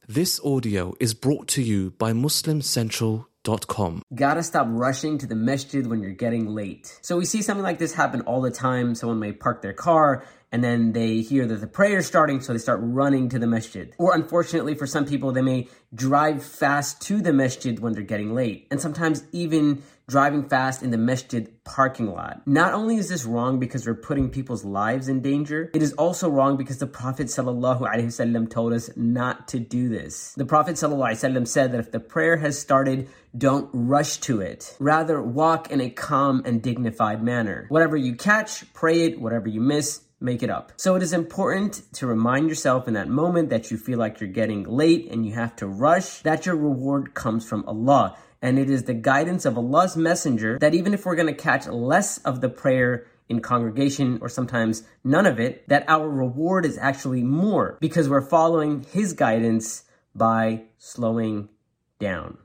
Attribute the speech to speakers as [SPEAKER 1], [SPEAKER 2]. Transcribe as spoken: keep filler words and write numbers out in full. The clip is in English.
[SPEAKER 1] This audio is brought to you by Muslim Central dot com.
[SPEAKER 2] Gotta stop rushing to the masjid when you're getting late. So we see something like this happen all the time. Someone may park their car and then they hear that the prayer is starting, so they start running to the masjid. Or unfortunately for some people, they may drive fast to the masjid when they're getting late. And sometimes even driving fast in the masjid parking lot. Not only is this wrong because we're putting people's lives in danger, it is also wrong because the Prophet ﷺ told us not to do this. The Prophet ﷺ said that if the prayer has started, don't rush to it. Rather, walk in a calm and dignified manner. Whatever you catch, pray it. Whatever you miss, make it up. So it is important to remind yourself in that moment that you feel like you're getting late and you have to rush, that your reward comes from Allah. And it is the guidance of Allah's messenger that even if we're going to catch less of the prayer in congregation or sometimes none of it, that our reward is actually more because we're following his guidance by slowing down.